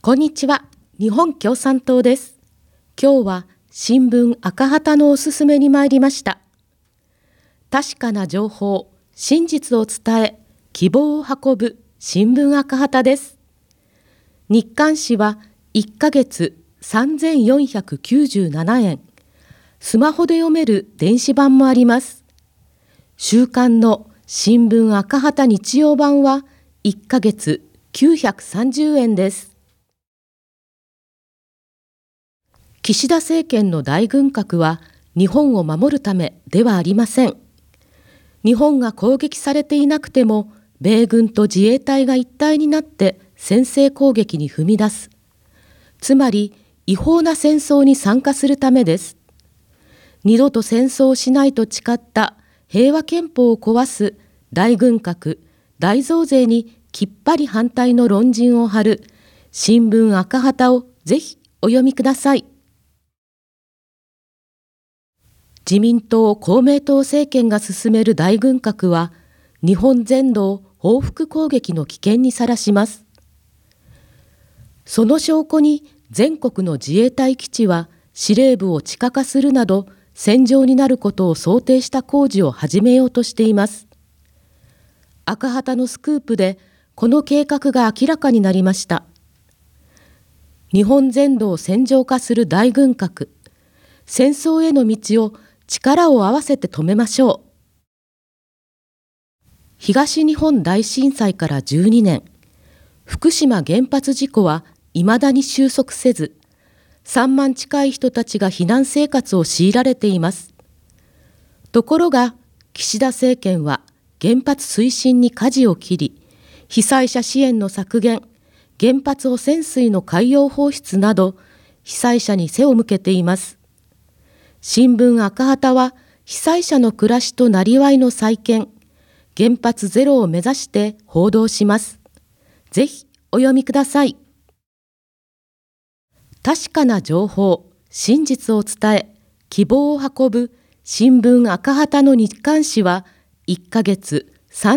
こんにちは、日本共産党です。今日は新聞赤旗のおすすめに参りました。確かな情報、真実を伝え、希望を運ぶ新聞赤旗です。日刊紙は1ヶ月3497円。スマホで読める電子版もあります。週刊の新聞赤旗日曜版は1ヶ月930円です。岸田政権の大軍拡は日本を守るためではありません。日本が攻撃されていなくても、米軍と自衛隊が一体になって先制攻撃に踏み出す。つまり違法な戦争に参加するためです。二度と戦争をしないと誓った平和憲法を壊す大軍拡、大増税にきっぱり反対の論陣を張る新聞赤旗をぜひお読みください。自民党・公明党政権が進める大軍拡は、日本全土を報復攻撃の危険にさらします。その証拠に全国の自衛隊基地は司令部を地下化するなど、戦場になることを想定した工事を始めようとしています。赤旗のスクープでこの計画が明らかになりました。日本全土を戦場化する大軍拡、戦争への道を力を合わせて止めましょう。東日本大震災から12年、福島原発事故は未だに収束せず、3万近い人たちが避難生活を強いられています。ところが、岸田政権は原発推進に舵を切り、被災者支援の削減、原発汚染水の海洋放出など、被災者に背を向けています。新聞赤旗は被災者の暮らしとなりわいの再建、原発ゼロを目指して報道します。ぜひお読みください。確かな情報、真実を伝え、希望を運ぶ新聞赤旗の日刊紙は1ヶ月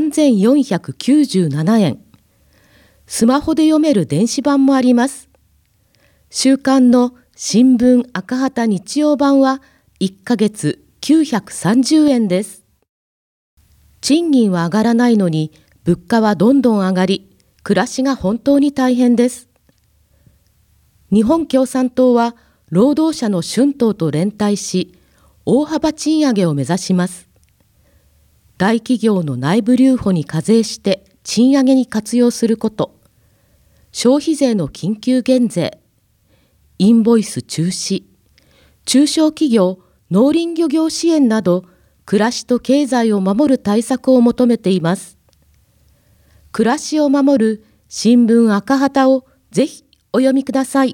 3497円。スマホで読める電子版もあります。週刊の新聞赤旗日曜版は1ヶ月930円です。賃金は上がらないのに物価はどんどん上がり、暮らしが本当に大変です。日本共産党は労働者の春闘と連帯し、大幅賃上げを目指します。大企業の内部留保に課税して賃上げに活用すること、消費税の緊急減税、インボイス中止、中小企業・農林漁業支援など、暮らしと経済を守る対策を求めています。暮らしを守る新聞赤旗をぜひお読みください。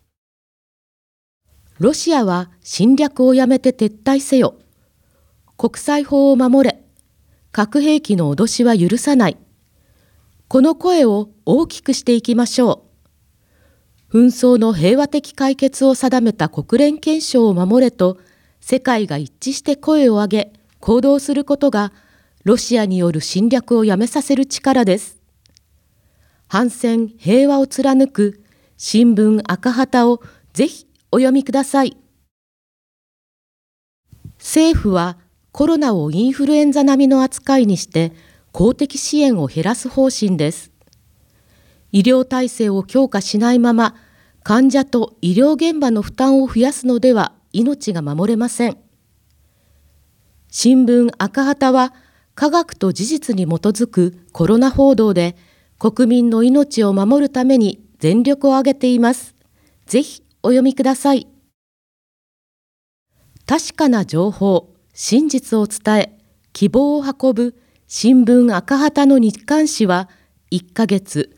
ロシアは侵略をやめて撤退せよ。国際法を守れ。核兵器の脅しは許さない。この声を大きくしていきましょう。紛争の平和的解決を定めた国連憲章を守れと、世界が一致して声を上げ、行動することが、ロシアによる侵略をやめさせる力です。反戦、平和を貫く新聞赤旗をぜひお読みください。政府はコロナをインフルエンザ並みの扱いにして公的支援を減らす方針です。医療体制を強化しないまま患者と医療現場の負担を増やすのでは命が守れません。新聞赤旗は科学と事実に基づくコロナ報道で国民の命を守るために全力を挙げています。ぜひお読みください。確かな情報、真実を伝え、希望を運ぶ新聞赤旗の日刊紙は1ヶ月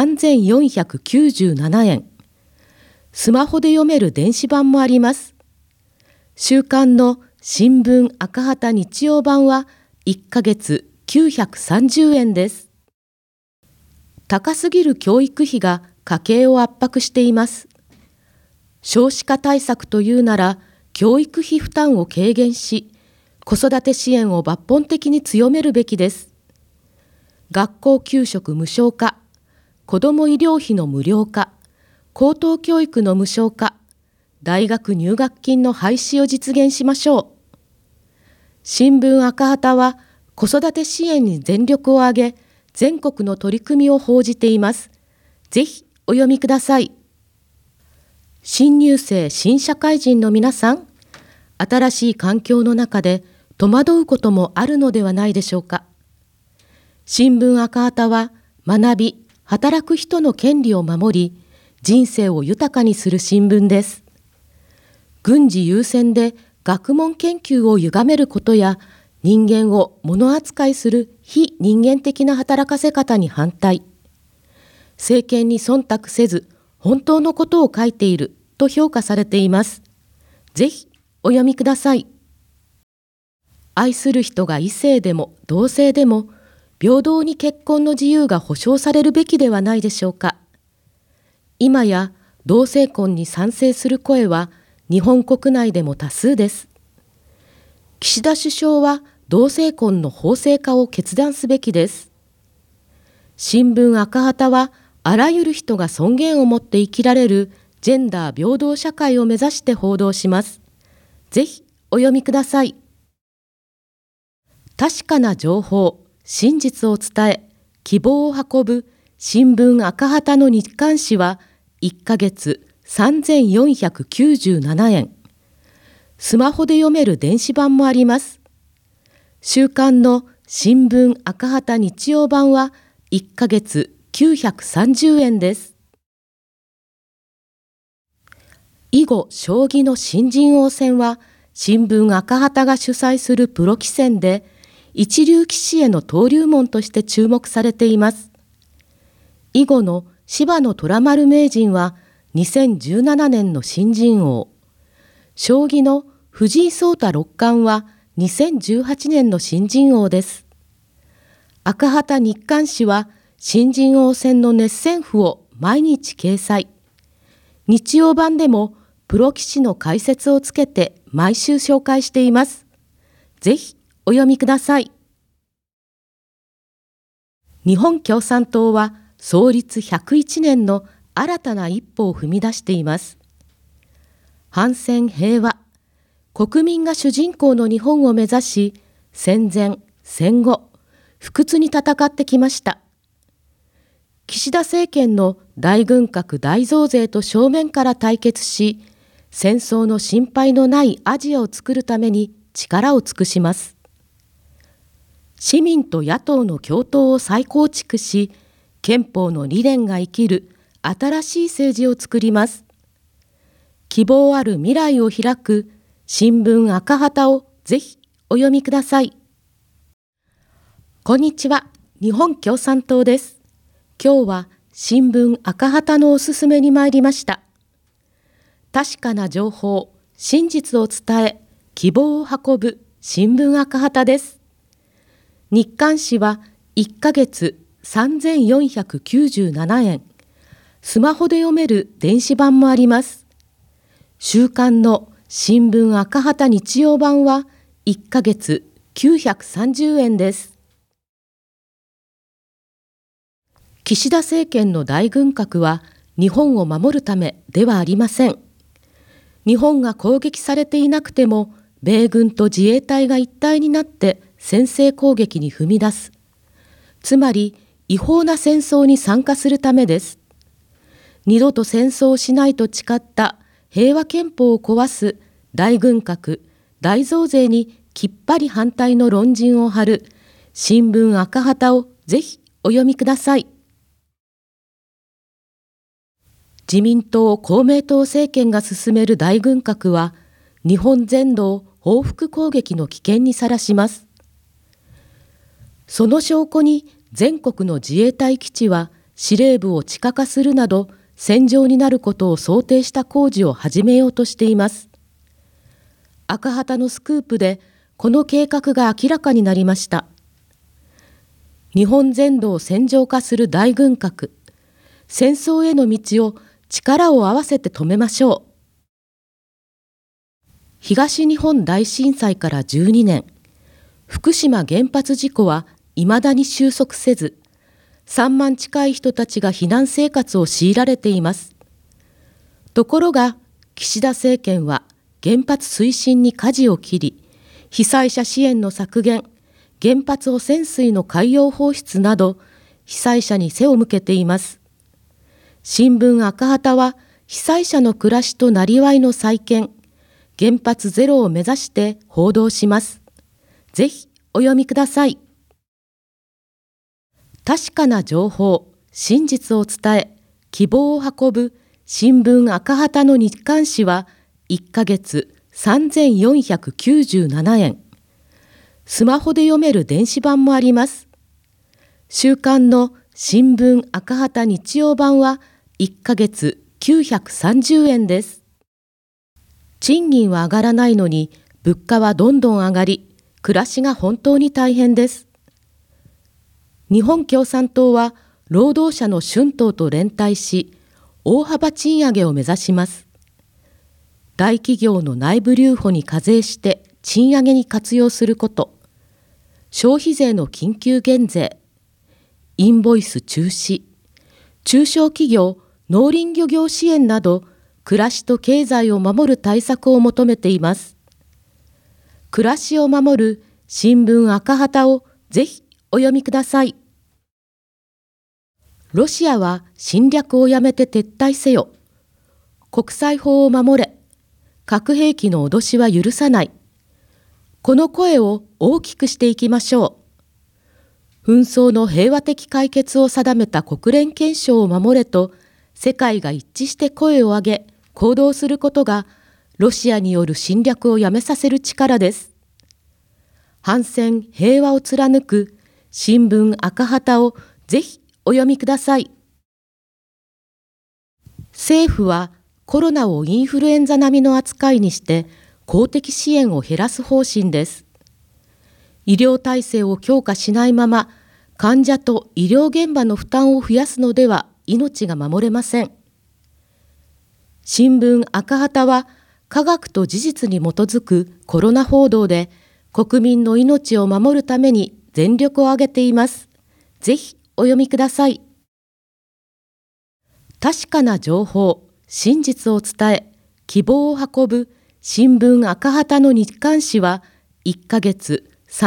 3497円。スマホで読める電子版もあります。週刊の新聞赤旗日曜版は1ヶ月930円です。高すぎる教育費が家計を圧迫しています。少子化対策というなら、教育費負担を軽減し、子育て支援を抜本的に強めるべきです。学校給食無償化、子ども医療費の無料化、 高等教育の無償化、大学入学金の廃止を実現しましょう。新聞赤旗は子育て支援に全力を挙げ、全国の取り組みを報じています。ぜひお読みください。新入生・新社会人の皆さん、新しい環境の中で戸惑うこともあるのではないでしょうか。新聞赤旗は学び、働く人の権利を守り、人生を豊かにする新聞です。軍事優先で学問研究を歪めることや、人間を物扱いする非人間的な働かせ方に反対。政権に忖度せず、本当のことを書いていると評価されています。ぜひお読みください。愛する人が異性でも同性でも、平等に結婚の自由が保障されるべきではないでしょうか。今や同性婚に賛成する声は日本国内でも多数です。岸田首相は同性婚の法制化を決断すべきです。新聞赤旗はあらゆる人が尊厳を持って生きられるジェンダー平等社会を目指して報道します。ぜひお読みください。確かな情報、真実を伝え、希望を運ぶ新聞赤旗の日刊紙は1ヶ月3497円。スマホで読める電子版もあります。週刊の新聞赤旗日曜版は1ヶ月930円です。囲碁将棋の新人王戦は新聞赤旗が主催するプロ棋戦で一流棋士への登竜門として注目されています。囲碁の芝野虎丸名人は2017年の新人王。将棋の藤井聡太六冠は2018年の新人王です。赤旗日刊紙は新人王戦の熱戦譜を毎日掲載。日曜版でもプロ棋士の解説をつけて毎週紹介しています。ぜひお読みください。日本共産党は創立101年の新たな一歩を踏み出しています。反戦平和、国民が主人公の日本を目指し、戦前、戦後、不屈に戦ってきました。岸田政権の大軍拡大増税と正面から対決し、戦争の心配のないアジアを作るために力を尽くします。市民と野党の共闘を再構築し、憲法の理念が生きる新しい政治を作ります。希望ある未来を開く新聞赤旗をぜひお読みください。こんにちは、日本共産党です。今日は新聞赤旗のおすすめに参りました。確かな情報、真実を伝え、希望を運ぶ新聞赤旗です。日刊紙は1ヶ月3497円。スマホで読める電子版もあります。週刊の新聞赤旗日曜版は1ヶ月930円です。岸田政権の大軍拡は日本を守るためではありません。日本が攻撃されていなくても、米軍と自衛隊が一体になって先制攻撃に踏み出す。つまり、違法な戦争に参加するためです。二度と戦争をしないと誓った平和憲法を壊す大軍拡、大増税にきっぱり反対の論陣を張る新聞赤旗をぜひお読みください。自民党・公明党政権が進める大軍拡は、日本全土を報復攻撃の危険にさらします。その証拠に全国の自衛隊基地は司令部を地下化するなど戦場になることを想定した工事を始めようとしています。赤旗のスクープでこの計画が明らかになりました。日本全土を戦場化する大軍拡、戦争への道を力を合わせて止めましょう。東日本大震災から12年、福島原発事故は未だに収束せず、3万近い人たちが避難生活を強いられています。 ところが、岸田政権は原発推進に舵を切り、被災者支援の削減、原発汚染水の海洋放出など、被災者に背を向けています。新聞赤旗は、被災者の暮らしとなりわいの再建、原発ゼロを目指して報道します。ぜひお読みください。確かな情報、真実を伝え、希望を運ぶ新聞赤旗の日刊紙は1ヶ月3497円。スマホで読める電子版もあります。週刊の新聞赤旗日曜版は1ヶ月930円です。賃金は上がらないのに物価はどんどん上がり、暮らしが本当に大変です。日本共産党は労働者の春闘と連帯し、大幅賃上げを目指します。大企業の内部留保に課税して賃上げに活用すること、消費税の緊急減税、インボイス中止、中小企業、農林漁業支援など、暮らしと経済を守る対策を求めています。暮らしを守る新聞赤旗をぜひお読みください。ロシアは侵略をやめて撤退せよ。国際法を守れ。核兵器の脅しは許さない。この声を大きくしていきましょう。紛争の平和的解決を定めた国連憲章を守れと、世界が一致して声を上げ、行動することが、ロシアによる侵略をやめさせる力です。反戦、平和を貫く新聞赤旗をぜひお読みください。政府はコロナをインフルエンザ並みの扱いにして公的支援を減らす方針です。医療体制を強化しないまま、患者と医療現場の負担を増やすのでは命が守れません。新聞赤旗は科学と事実に基づくコロナ報道で国民の命を守るために全力を挙げています。ぜひお読みください。確かな情報、真実を伝え、希望を運ぶ新聞赤旗の日刊紙は1ヶ月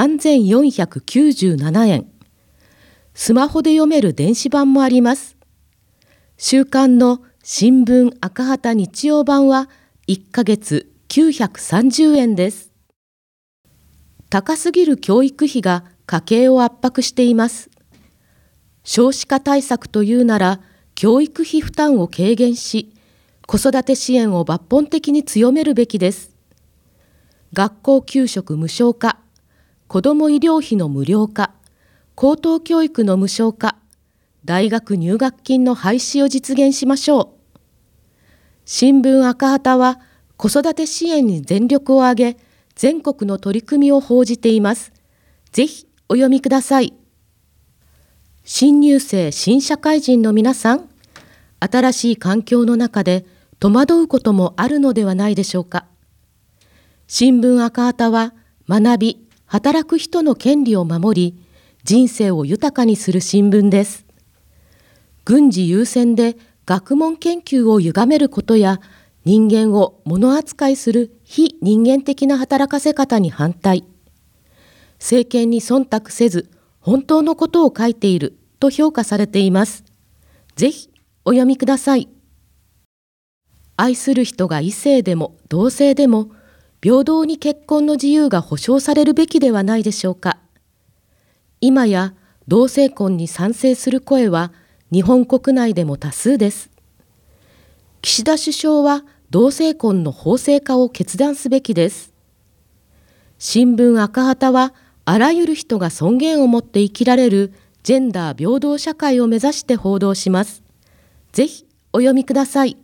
3497円。スマホで読める電子版もあります。週刊の新聞赤旗日曜版は1ヶ月930円です。高すぎる教育費が家計を圧迫しています。少子化対策というなら、教育費負担を軽減し、子育て支援を抜本的に強めるべきです。学校給食無償化、子ども医療費の無料化、高等教育の無償化、大学入学金の廃止を実現しましょう。新聞赤旗は子育て支援に全力を挙げ、全国の取り組みを報じています。ぜひお読みください。新入生・新社会人の皆さん、新しい環境の中で戸惑うこともあるのではないでしょうか。新聞赤旗は学び、働く人の権利を守り、人生を豊かにする新聞です。軍事優先で学問研究を歪めることや、人間を物扱いする非人間的な働かせ方に反対。政権に忖度せず、本当のことを書いていると評価されています。ぜひお読みください。愛する人が異性でも同性でも平等に結婚の自由が保障されるべきではないでしょうか。今や同性婚に賛成する声は日本国内でも多数です。岸田首相は同性婚の法制化を決断すべきです。新聞赤旗はあらゆる人が尊厳を持って生きられるジェンダー平等社会を目指して報道します。ぜひお読みください。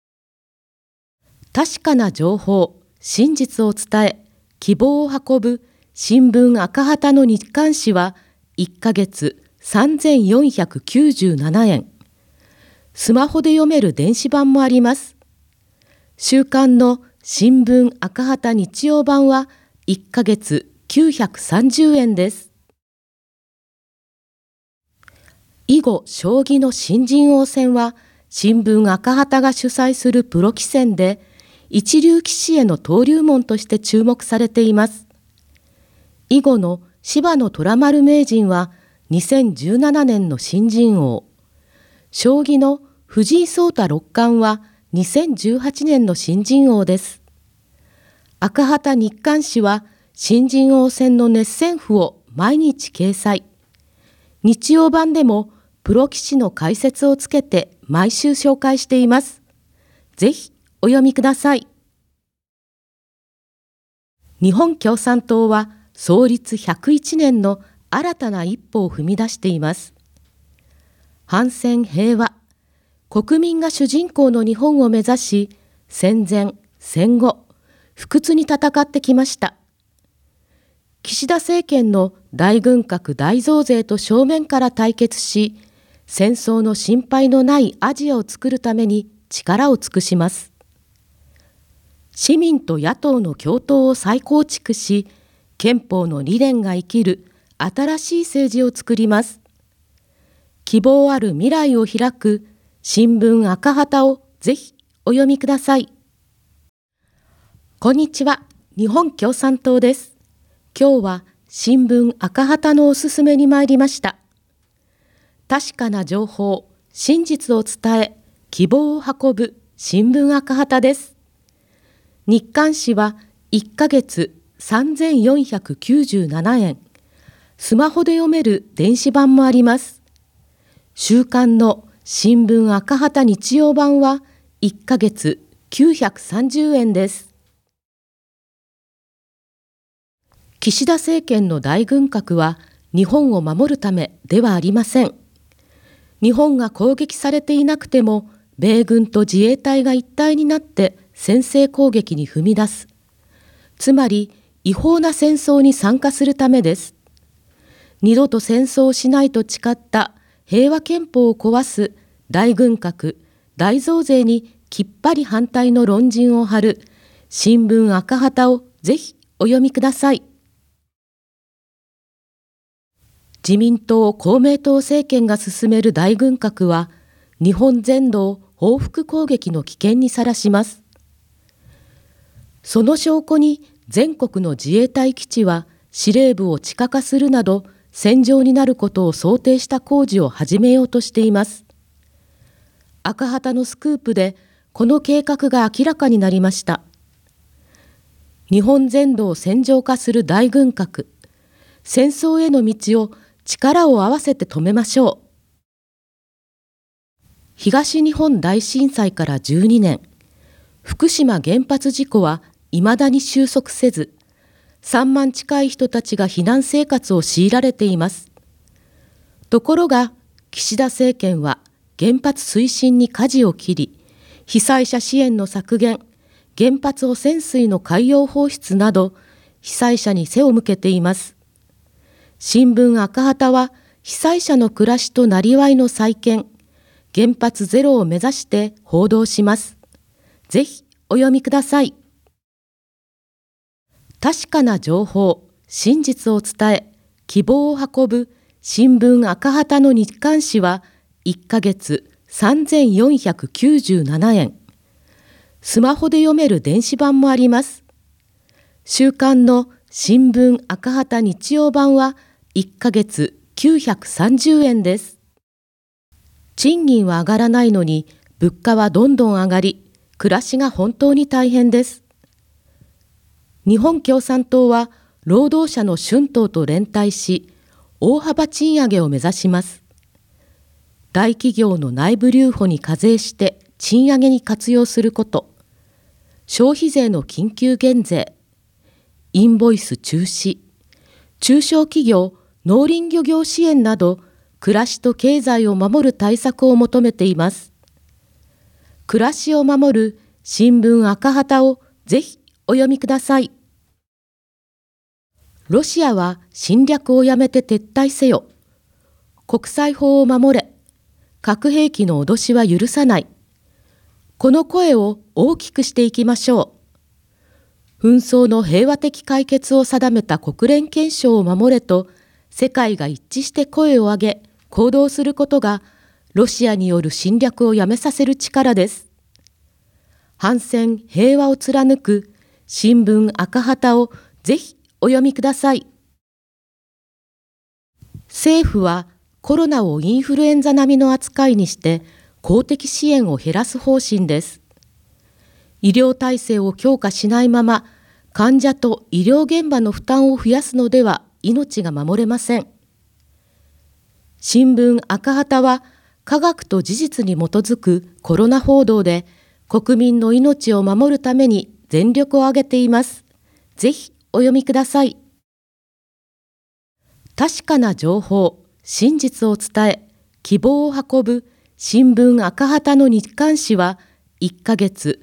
確かな情報、真実を伝え、希望を運ぶ新聞赤旗の日刊紙は1ヶ月3497円。スマホで読める電子版もあります。週刊の新聞赤旗日曜版は1ヶ月930円です。囲碁将棋の新人王戦は新聞赤旗が主催するプロ棋戦で、一流棋士への登竜門として注目されています。囲碁の芝野虎丸名人は2017年の新人王、将棋の藤井聡太六冠は2018年の新人王です。赤旗日刊誌は新人王戦の熱戦譜を毎日掲載。日曜版でもプロ棋士の解説をつけて毎週紹介しています。ぜひお読みください。日本共産党は創立101年の新たな一歩を踏み出しています。反戦平和、国民が主人公の日本を目指し、戦前、戦後、不屈に戦ってきました。岸田政権の大軍拡大増税と正面から対決し、戦争の心配のないアジアを作るために力を尽くします。市民と野党の共闘を再構築し、憲法の理念が生きる新しい政治を作ります。希望ある未来を開く新聞赤旗をぜひお読みください。こんにちは、日本共産党です。今日は新聞赤旗のおすすめに参りました。確かな情報、真実を伝え、希望を運ぶ新聞赤旗です。日刊誌は1ヶ月3497円。スマホで読める電子版もあります。週刊の新聞赤旗日曜版は1ヶ月930円です。岸田政権の大軍拡は日本を守るためではありません。日本が攻撃されていなくても、米軍と自衛隊が一体になって先制攻撃に踏み出す。つまり違法な戦争に参加するためです。二度と戦争をしないと誓った平和憲法を壊す大軍拡、大増税にきっぱり反対の論陣を張る新聞赤旗をぜひお読みください。自民党・公明党政権が進める大軍拡は、日本全土を報復攻撃の危険にさらします。その証拠に全国の自衛隊基地は司令部を地下化するなど戦場になることを想定した工事を始めようとしています。赤旗のスクープでこの計画が明らかになりました。日本全土を戦場化する大軍拡、戦争への道を力を合わせて止めましょう。東日本大震災から12年、福島原発事故は未だに収束せず、3万近い人たちが避難生活を強いられています。ところが、岸田政権は原発推進に舵を切り、被災者支援の削減、原発汚染水の海洋放出など、被災者に背を向けています。新聞赤旗は被災者の暮らしとなりわいの再建、原発ゼロを目指して報道します。ぜひお読みください。確かな情報、真実を伝え、希望を運ぶ新聞赤旗の日刊誌は1ヶ月3497円。スマホで読める電子版もあります。週刊の新聞赤旗日曜版は1ヶ月930円です。賃金は上がらないのに物価はどんどん上がり、暮らしが本当に大変です。日本共産党は労働者の春闘と連帯し、大幅賃上げを目指します。大企業の内部留保に課税して賃上げに活用すること、消費税の緊急減税、インボイス中止、中小企業、農林漁業支援など、暮らしと経済を守る対策を求めています。暮らしを守る新聞赤旗をぜひお読みください。ロシアは侵略をやめて撤退せよ。国際法を守れ。核兵器の脅しは許さない。この声を大きくしていきましょう。紛争の平和的解決を定めた国連憲章を守れと、世界が一致して声を上げ、行動することがロシアによる侵略をやめさせる力です。反戦平和を貫く新聞赤旗をぜひお読みください。政府はコロナをインフルエンザ並みの扱いにして公的支援を減らす方針です。医療体制を強化しないまま患者と医療現場の負担を増やすのでは命が守れません。新聞赤旗は科学と事実に基づくコロナ報道で国民の命を守るために全力を挙げています。ぜひお読みください。確かな情報、真実を伝え、希望を運ぶ新聞赤旗の日刊紙は1ヶ月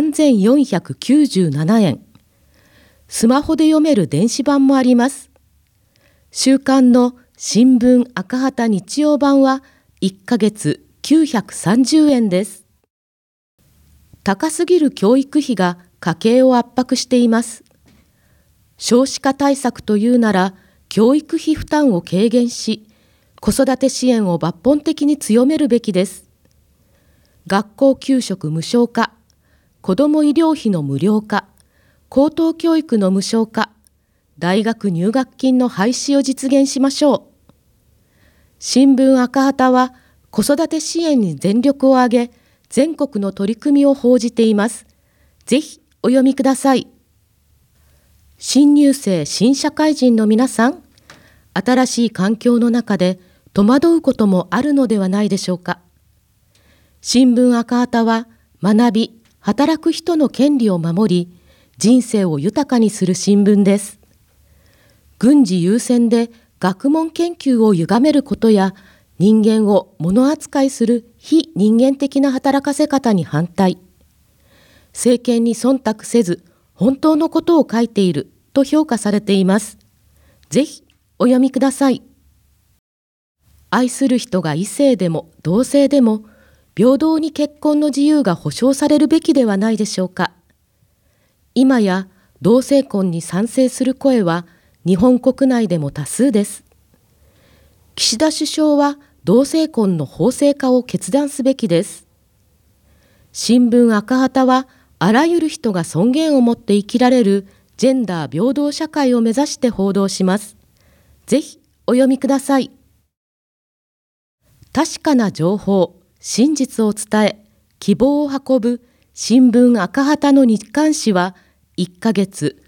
3497円。スマホで読める電子版もあります。週刊の新聞赤旗日曜版は1ヶ月930円です。高すぎる教育費が家計を圧迫しています。少子化対策というなら教育費負担を軽減し、子育て支援を抜本的に強めるべきです。学校給食無償化、子ども医療費の無料化、高等教育の無償化、大学入学金の廃止を実現しましょう。新聞赤旗は子育て支援に全力を挙げ、全国の取り組みを報じています。ぜひお読みください。新入生・新社会人の皆さん、新しい環境の中で戸惑うこともあるのではないでしょうか。新聞赤旗は学び、働く人の権利を守り、人生を豊かにする新聞です。軍事優先で学問研究を歪めることや、人間を物扱いする非人間的な働かせ方に反対。政権に忖度せず、本当のことを書いていると評価されています。ぜひお読みください。愛する人が異性でも同性でも平等に結婚の自由が保障されるべきではないでしょうか。今や同性婚に賛成する声は日本国内でも多数です。岸田首相は同性婚の法制化を決断すべきです。新聞赤旗はあらゆる人が尊厳を持って生きられるジェンダー平等社会を目指して報道します。ぜひお読みください。確かな情報、真実を伝え、希望を運ぶ新聞赤旗の日刊紙は1ヶ月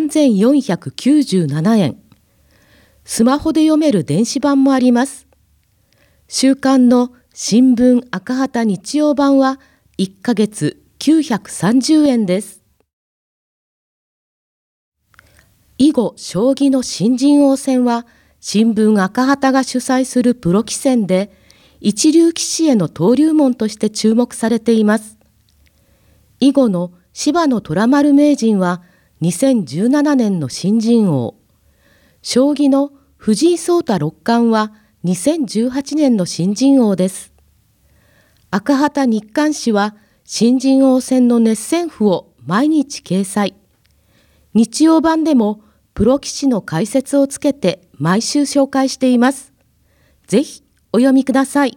3497円。スマホで読める電子版もあります。週刊の新聞赤旗日曜版は1ヶ月930円です。囲碁将棋の新人王戦は新聞赤旗が主催するプロ棋戦で一流棋士への登竜門として注目されています。囲碁の芝野虎丸名人は2017年の新人王、将棋の藤井聡太六冠は2018年の新人王です。赤旗日刊紙は新人王戦の熱戦譜を毎日掲載。日曜版でもプロ棋士の解説をつけて毎週紹介しています。ぜひお読みください。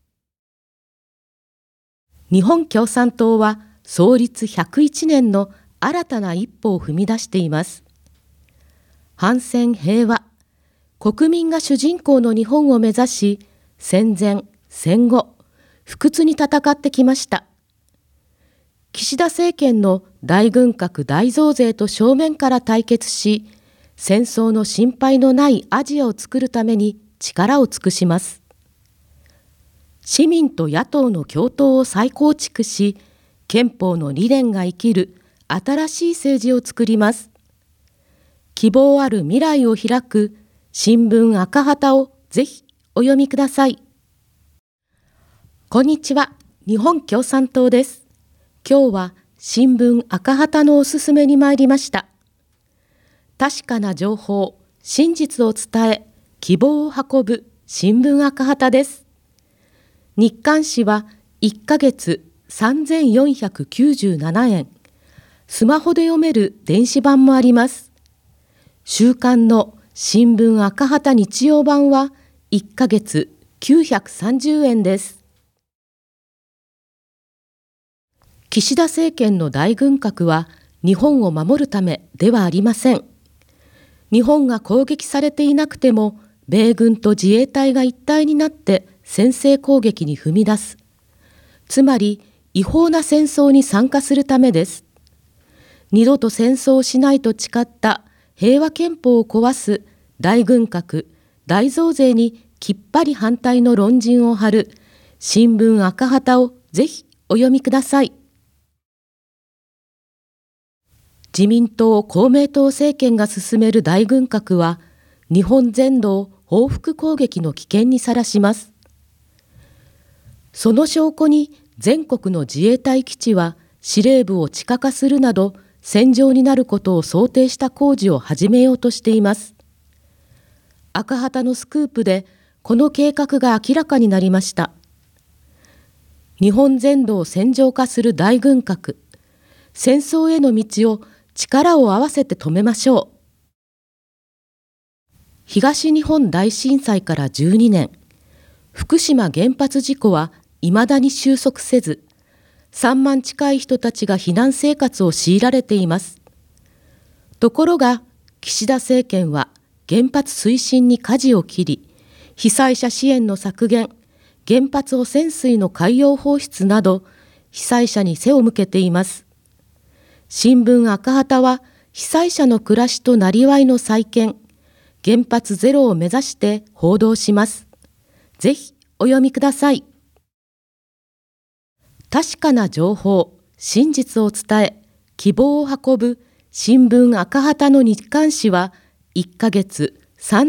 日本共産党は創立101年の新たな一歩を踏み出しています。反戦平和、国民が主人公の日本を目指し、戦前、戦後、不屈に戦ってきました。岸田政権の大軍拡大増税と正面から対決し、戦争の心配のないアジアを作るために力を尽くします。市民と野党の共闘を再構築し、憲法の理念が生きる新しい政治を作ります。希望ある未来を開く新聞赤旗をぜひお読みください。こんにちは、日本共産党です。今日は新聞赤旗のおすすめに参りました。確かな情報、真実を伝え、希望を運ぶ新聞赤旗です。日刊紙は1ヶ月3497円。スマホで読める電子版もあります。週刊の新聞赤旗日曜版は1ヶ月930円です。 岸田政権の大軍拡は日本を守るためではありません。日本が攻撃されていなくても、米軍と自衛隊が一体になって先制攻撃に踏み出す。つまり、違法な戦争に参加するためです。二度と戦争をしないと誓った平和憲法を壊す大軍拡、大増税にきっぱり反対の論陣を張る新聞赤旗をぜひお読みください。自民党・公明党政権が進める大軍拡は、日本全土を報復攻撃の危険にさらします。その証拠に全国の自衛隊基地は司令部を地下化するなど戦場になることを想定した工事を始めようとしています。赤旗のスクープでこの計画が明らかになりました。日本全土を戦場化する大軍拡、戦争への道を力を合わせて止めましょう。東日本大震災から12年、福島原発事故は未だに収束せず、3万近い人たちが避難生活を強いられています。ところが、岸田政権は原発推進に舵を切り、被災者支援の削減、原発汚染水の海洋放出など、被災者に背を向けています。新聞赤旗は、被災者の暮らしとなりわいの再建、原発ゼロを目指して報道します。ぜひお読みください。確かな情報、真実を伝え、希望を運ぶ新聞赤旗の日刊紙は1ヶ月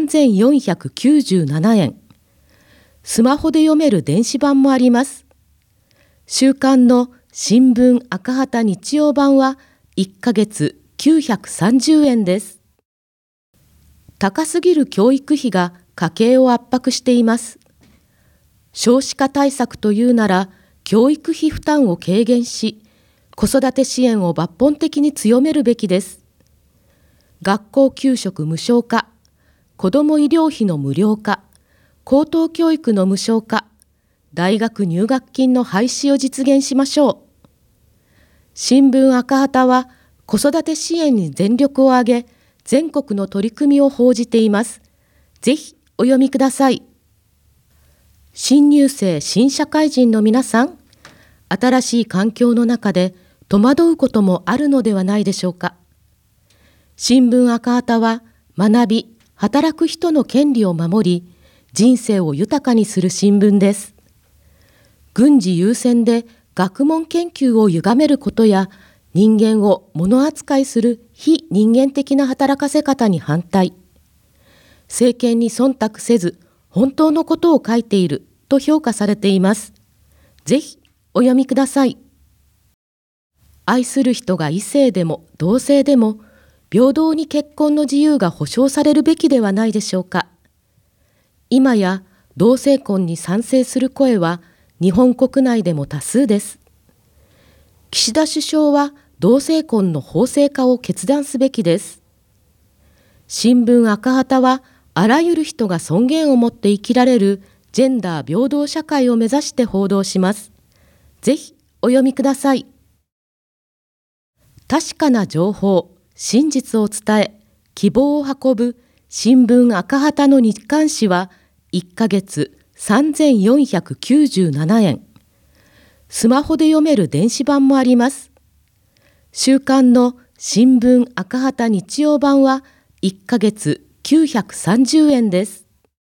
3497円。スマホで読める電子版もあります。週刊の新聞赤旗日曜版は1ヶ月930円です。高すぎる教育費が家計を圧迫しています。少子化対策というなら、教育費負担を軽減し、子育て支援を抜本的に強めるべきです。学校給食無償化、子ども医療費の無料化、高等教育の無償化、大学入学金の廃止を実現しましょう。新聞赤旗は子育て支援に全力を挙げ、全国の取り組みを報じています。ぜひお読みください。新入生・新社会人の皆さん、新しい環境の中で戸惑うこともあるのではないでしょうか。新聞赤旗は学び、働く人の権利を守り、人生を豊かにする新聞です。軍事優先で学問研究を歪めることや、人間を物扱いする非人間的な働かせ方に反対。政権に忖度せず、本当のことを書いていると評価されています。ぜひお読みください。愛する人が異性でも同性でも、平等に結婚の自由が保障されるべきではないでしょうか。今や同性婚に賛成する声は日本国内でも多数です。岸田首相は同性婚の法制化を決断すべきです。新聞赤旗はあらゆる人が尊厳を持って生きられるジェンダー平等社会を目指して報道します。ぜひお読みください。確かな情報、真実を伝え、希望を運ぶ新聞赤旗の日刊紙は1ヶ月3497円。スマホで読める電子版もあります。週刊の新聞赤旗日曜版は1ヶ月930円です。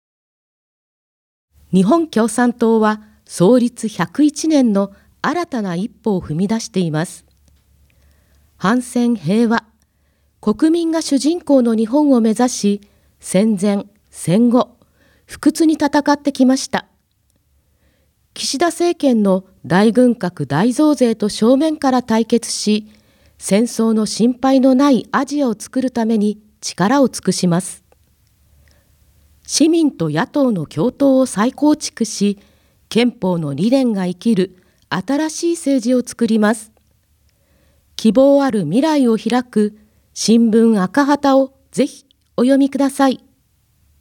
日本共産党は創立101年の新たな一歩を踏み出しています。反戦平和、国民が主人公の日本を目指し、戦前、戦後、不屈に戦ってきました。岸田政権の大軍拡大増税と正面から対決し、戦争の心配のないアジアを作るために力を尽くします。市民と野党の共闘を再構築し、憲法の理念が生きる新しい政治を作ります。希望ある未来を開く新聞赤旗をぜひお読みください。